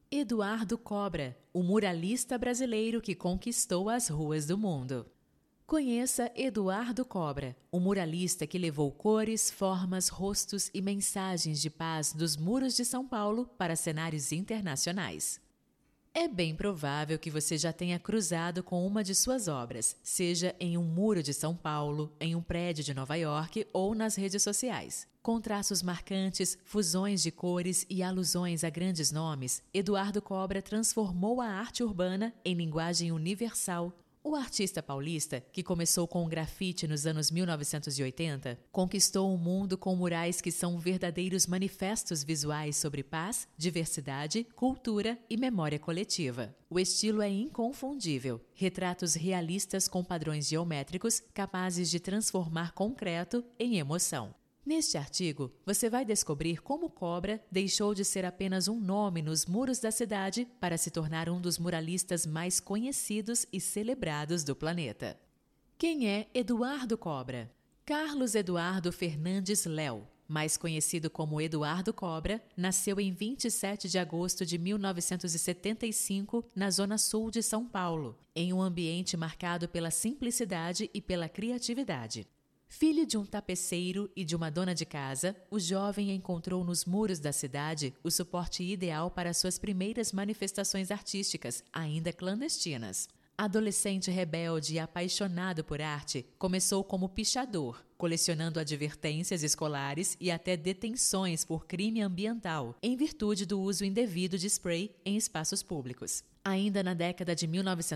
Eduardo Cobra, o muralista brasileiro que conquistou as ruas do mundo. Conheça Eduardo Cobra, o muralista que levou cores, formas, rostos e mensagens de paz dos muros de São Paulo para cenários internacionais. É bem provável que você já tenha cruzado com uma de suas obras, seja em um muro de São Paulo, em um prédio de Nova York ou nas redes sociais. Com traços marcantes, fusões de cores e alusões a grandes nomes, Eduardo Cobra transformou a arte urbana em linguagem universal. O artista paulista, que começou com o grafite nos anos 1980, conquistou o mundo com murais que são verdadeiros manifestos visuais sobre paz, diversidade, cultura e memória coletiva. O estilo é inconfundível, retratos realistas com padrões geométricos capazes de transformar concreto em emoção. Neste artigo, você vai descobrir como Cobra deixou de ser apenas um nome nos muros da cidade para se tornar um dos muralistas mais conhecidos e celebrados do planeta. Quem é Eduardo Cobra? Carlos Eduardo Fernandes Léo, mais conhecido como Eduardo Cobra, nasceu em 27 de agosto de 1975 na zona sul de São Paulo, em um ambiente marcado pela simplicidade e pela criatividade. Filho de um tapeceiro e de uma dona de casa, o jovem encontrou nos muros da cidade o suporte ideal para suas primeiras manifestações artísticas, ainda clandestinas. Adolescente rebelde e apaixonado por arte, começou como pichador, colecionando advertências escolares e até detenções por crime ambiental, em virtude do uso indevido de spray em espaços públicos. Ainda na década de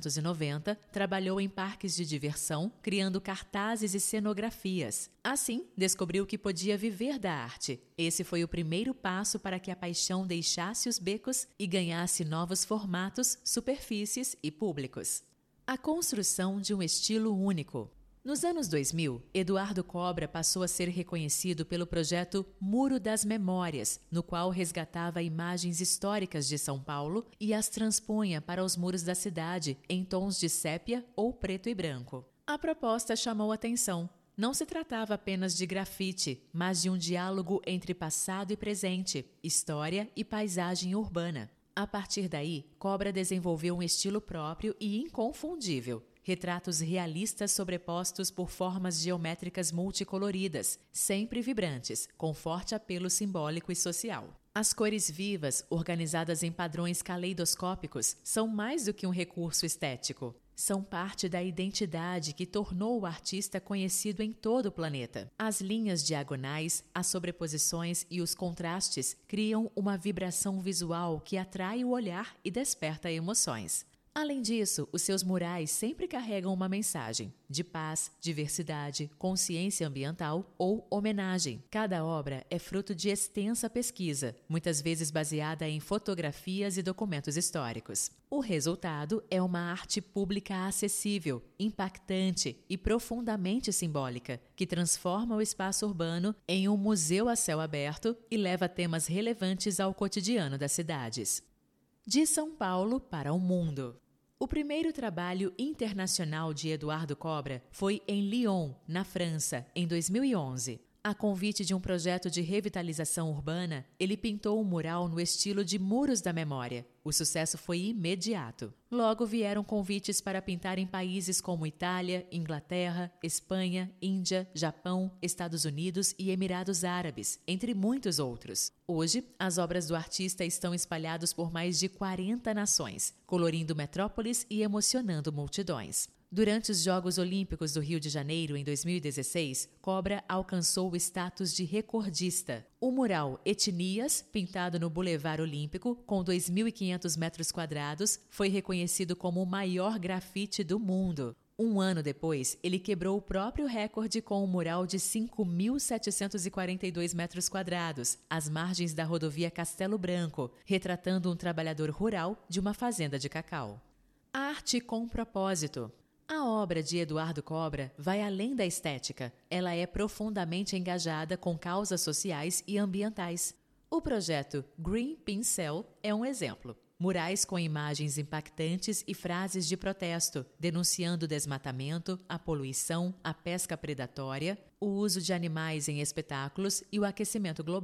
1990, trabalhou em parques de diversão, criando cartazes e cenografias. Assim, descobriu que podia viver da arte. Esse foi o primeiro passo para que a paixão deixasse os becos e ganhasse novos formatos, superfícies e públicos. A construção de um estilo único. Nos anos 2000, Eduardo Cobra passou a ser reconhecido pelo projeto Muro das Memórias, no qual resgatava imagens históricas de São Paulo e as transpunha para os muros da cidade em tons de sépia ou preto e branco. A proposta chamou atenção. Não se tratava apenas de grafite, mas de um diálogo entre passado e presente, história e paisagem urbana. A partir daí, Cobra desenvolveu um estilo próprio e inconfundível. Retratos realistas sobrepostos por formas geométricas multicoloridas, sempre vibrantes, com forte apelo simbólico e social. As cores vivas, organizadas em padrões caleidoscópicos, são mais do que um recurso estético. São parte da identidade que tornou o artista conhecido em todo o planeta. As linhas diagonais, as sobreposições e os contrastes criam uma vibração visual que atrai o olhar e desperta emoções. Além disso, os seus murais sempre carregam uma mensagem de paz, diversidade, consciência ambiental ou homenagem. Cada obra é fruto de extensa pesquisa, muitas vezes baseada em fotografias e documentos históricos. O resultado é uma arte pública acessível, impactante e profundamente simbólica, que transforma o espaço urbano em um museu a céu aberto e leva temas relevantes ao cotidiano das cidades. De São Paulo para o mundo. O primeiro trabalho internacional de Eduardo Cobra foi em Lyon, na França, em 2011. A convite de um projeto de revitalização urbana, ele pintou um mural no estilo de Muros da Memória. O sucesso foi imediato. Logo vieram convites para pintar em países como Itália, Inglaterra, Espanha, Índia, Japão, Estados Unidos e Emirados Árabes, entre muitos outros. Hoje, as obras do artista estão espalhadas por mais de 40 nações, colorindo metrópoles e emocionando multidões. Durante os Jogos Olímpicos do Rio de Janeiro, em 2016, Cobra alcançou o status de recordista. O mural Etnias, pintado no Boulevard Olímpico, com 2.500 metros quadrados, foi reconhecido como o maior grafite do mundo. Um ano depois, ele quebrou o próprio recorde com um mural de 5.742 metros quadrados, às margens da rodovia Castelo Branco, retratando um trabalhador rural de uma fazenda de cacau. Arte com propósito. A obra de Eduardo Cobra vai além da estética. Ela é profundamente engajada com causas sociais e ambientais. O projeto Green Pincel é um exemplo. Murais com imagens impactantes e frases de protesto, denunciando o desmatamento, a poluição, a pesca predatória, o uso de animais em espetáculos e o aquecimento global.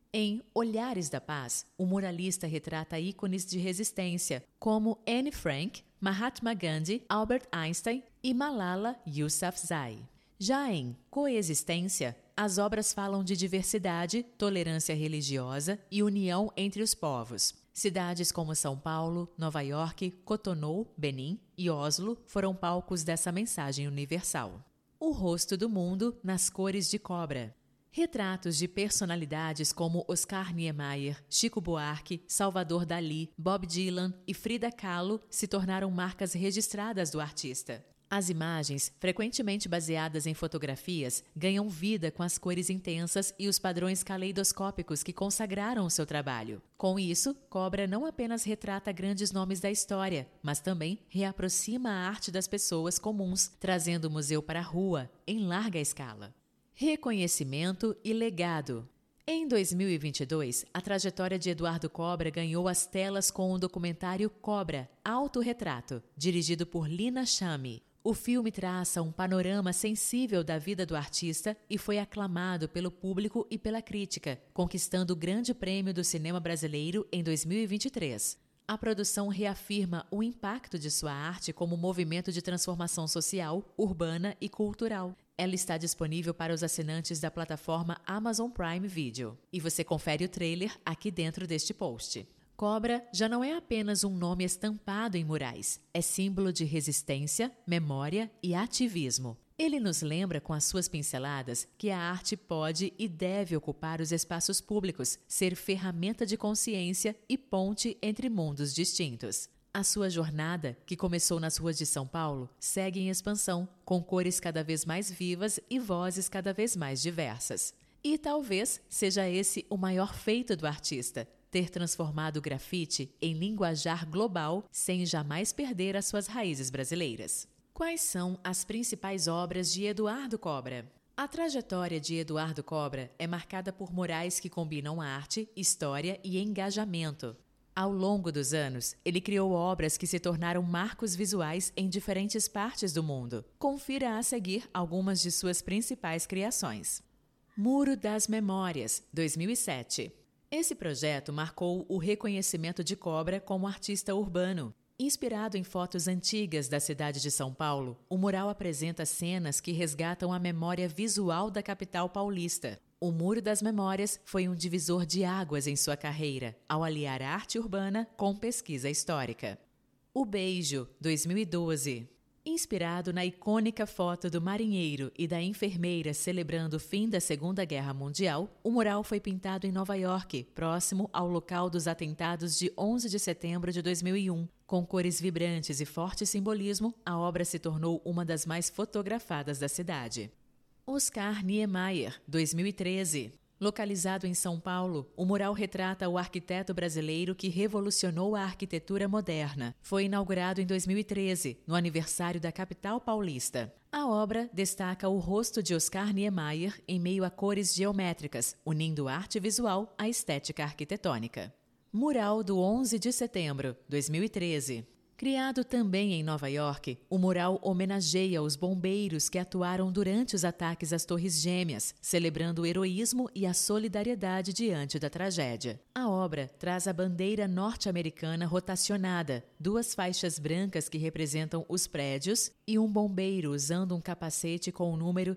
Em Olhares da Paz, o muralista retrata ícones de resistência como Anne Frank, Mahatma Gandhi, Albert Einstein e Malala Yousafzai. Já em Coexistência, as obras falam de diversidade, tolerância religiosa e união entre os povos. Cidades como São Paulo, Nova York, Cotonou, Benim e Oslo foram palcos dessa mensagem universal. O rosto do mundo nas cores de cobra. Retratos de personalidades como Oscar Niemeyer, Chico Buarque, Salvador Dalí, Bob Dylan e Frida Kahlo se tornaram marcas registradas do artista. As imagens, frequentemente baseadas em fotografias, ganham vida com as cores intensas e os padrões caleidoscópicos que consagraram seu trabalho. Com isso, Cobra não apenas retrata grandes nomes da história, mas também reaproxima a arte das pessoas comuns, trazendo o museu para a rua, em larga escala. Reconhecimento e legado. Em 2022, a trajetória de Eduardo Cobra ganhou as telas com o documentário Cobra, Autorretrato, dirigido por Lina Chami. O filme traça um panorama sensível da vida do artista e foi aclamado pelo público e pela crítica, conquistando o Grande Prêmio do Cinema Brasileiro em 2023. A produção reafirma o impacto de sua arte como movimento de transformação social, urbana e cultural. Ela está disponível para os assinantes da plataforma Amazon Prime Video. E você confere o trailer aqui dentro deste post. Cobra já não é apenas um nome estampado em murais. É símbolo de resistência, memória e ativismo. Ele nos lembra com as suas pinceladas que a arte pode e deve ocupar os espaços públicos, ser ferramenta de consciência e ponte entre mundos distintos. A sua jornada, que começou nas ruas de São Paulo, segue em expansão, com cores cada vez mais vivas e vozes cada vez mais diversas. E talvez seja esse o maior feito do artista, ter transformado o grafite em linguajar global sem jamais perder as suas raízes brasileiras. Quais são as principais obras de Eduardo Cobra? A trajetória de Eduardo Cobra é marcada por murais que combinam arte, história e engajamento. Ao longo dos anos, ele criou obras que se tornaram marcos visuais em diferentes partes do mundo. Confira a seguir algumas de suas principais criações. Muro das Memórias, 2007. Esse projeto marcou o reconhecimento de Cobra como artista urbano. Inspirado em fotos antigas da cidade de São Paulo, o mural apresenta cenas que resgatam a memória visual da capital paulista. O Muro das Memórias foi um divisor de águas em sua carreira, ao aliar arte urbana com pesquisa histórica. O Beijo, 2012. Inspirado na icônica foto do marinheiro e da enfermeira celebrando o fim da Segunda Guerra Mundial, o mural foi pintado em Nova York, próximo ao local dos atentados de 11 de setembro de 2001. Com cores vibrantes e forte simbolismo, a obra se tornou uma das mais fotografadas da cidade. Oscar Niemeyer, 2013. Localizado em São Paulo, o mural retrata o arquiteto brasileiro que revolucionou a arquitetura moderna. Foi inaugurado em 2013, no aniversário da capital paulista. A obra destaca o rosto de Oscar Niemeyer em meio a cores geométricas, unindo arte visual à estética arquitetônica. Mural do 11 de setembro, 2013. Criado também em Nova York, o mural homenageia os bombeiros que atuaram durante os ataques às Torres Gêmeas, celebrando o heroísmo e a solidariedade diante da tragédia. A obra traz a bandeira norte-americana rotacionada, 2 faixas brancas que representam os prédios e um bombeiro usando um capacete com o número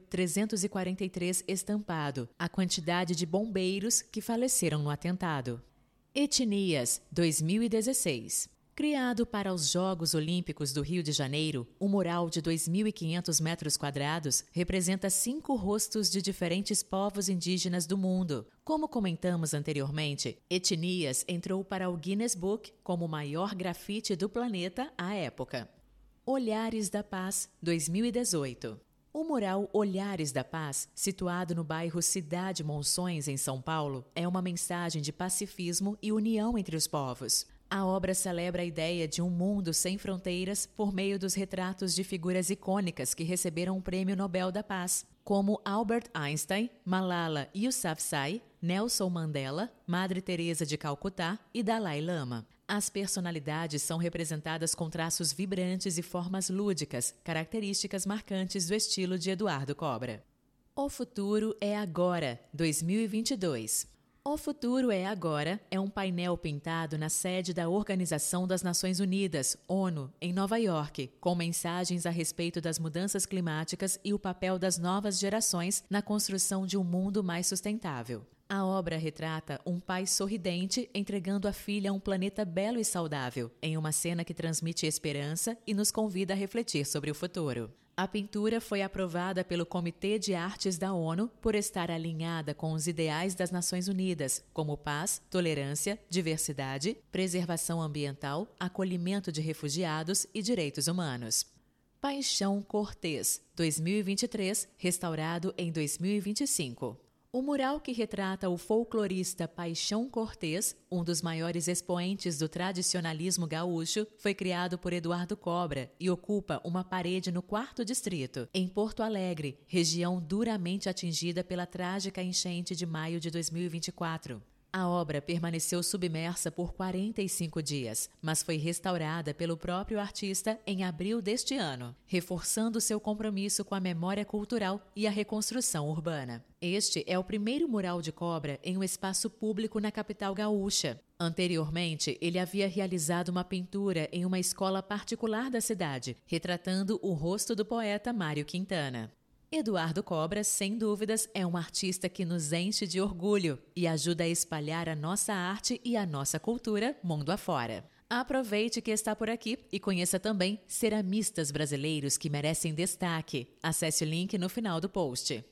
343 estampado, a quantidade de bombeiros que faleceram no atentado. Etnias, 2016. Criado para os Jogos Olímpicos do Rio de Janeiro, o mural de 2.500 metros quadrados representa 5 rostos de diferentes povos indígenas do mundo. Como comentamos anteriormente, Etnias entrou para o Guinness Book como o maior grafite do planeta à época. Olhares da Paz, 2018. O mural Olhares da Paz, situado no bairro Cidade Monções, em São Paulo, é uma mensagem de pacifismo e união entre os povos. A obra celebra a ideia de um mundo sem fronteiras por meio dos retratos de figuras icônicas que receberam o Prêmio Nobel da Paz, como Albert Einstein, Malala Yousafzai, Nelson Mandela, Madre Teresa de Calcutá e Dalai Lama. As personalidades são representadas com traços vibrantes e formas lúdicas, características marcantes do estilo de Eduardo Cobra. O Futuro é Agora, 2022. O Futuro é Agora é um painel pintado na sede da Organização das Nações Unidas, ONU, em Nova York, com mensagens a respeito das mudanças climáticas e o papel das novas gerações na construção de um mundo mais sustentável. A obra retrata um pai sorridente entregando à filha um planeta belo e saudável, em uma cena que transmite esperança e nos convida a refletir sobre o futuro. A pintura foi aprovada pelo Comitê de Artes da ONU por estar alinhada com os ideais das Nações Unidas, como paz, tolerância, diversidade, preservação ambiental, acolhimento de refugiados e direitos humanos. Paixão Cortês, 2023, restaurado em 2025. O mural que retrata o folclorista Paixão Cortês, um dos maiores expoentes do tradicionalismo gaúcho, foi criado por Eduardo Cobra e ocupa uma parede no 4º Distrito, em Porto Alegre, região duramente atingida pela trágica enchente de maio de 2024. A obra permaneceu submersa por 45 dias, mas foi restaurada pelo próprio artista em abril deste ano, reforçando seu compromisso com a memória cultural e a reconstrução urbana. Este é o primeiro mural de Cobra em um espaço público na capital gaúcha. Anteriormente, ele havia realizado uma pintura em uma escola particular da cidade, retratando o rosto do poeta Mário Quintana. Eduardo Cobra, sem dúvidas, é um artista que nos enche de orgulho e ajuda a espalhar a nossa arte e a nossa cultura mundo afora. Aproveite que está por aqui e conheça também ceramistas brasileiros que merecem destaque. Acesse o link no final do post.